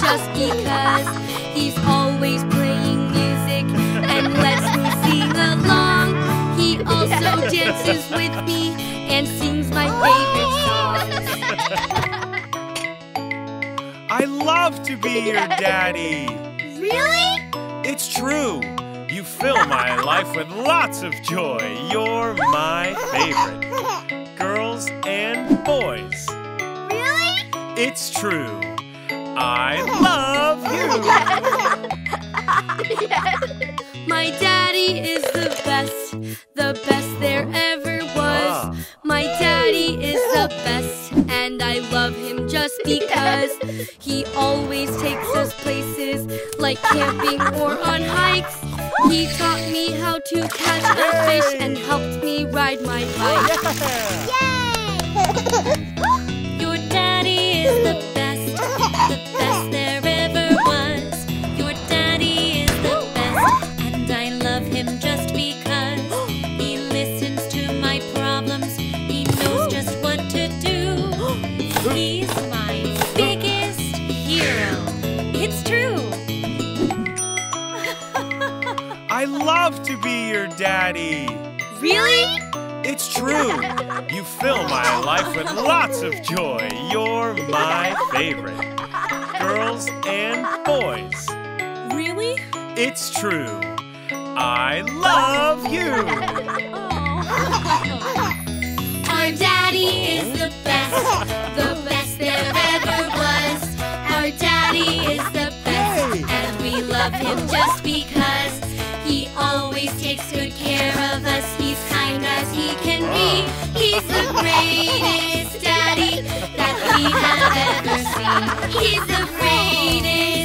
just because. He's always playing music and lets me sing along. He also dances with me and sings my favorite songs. I love to be your daddy. Really? It's true. You fill my life with lots of joy. You're my favorite. Girls and boys. Really? It's true. I love you. My daddy is the best there ever was. My daddy is the best, and I love him just because. He always takes us places like camping or on hikes. He taught me how to catch a fish and helped me ride my bike. Yay! Your daddy is the best there ever was. Your daddy is the best, and I love him just because. He listens to my problems, he knows just what to do. He's my biggest hero. It's true. I love to be your daddy. Really? It's true. You fill my life with lots of joy. You're my favorite. Girls and boys. Really? It's true. I love you. Our daddy is the best there ever was. Our daddy is the best, and we love him just because. He always takes good care of us. He's kind as he can be. He's the greatest daddy that we have ever seen. He's the greatest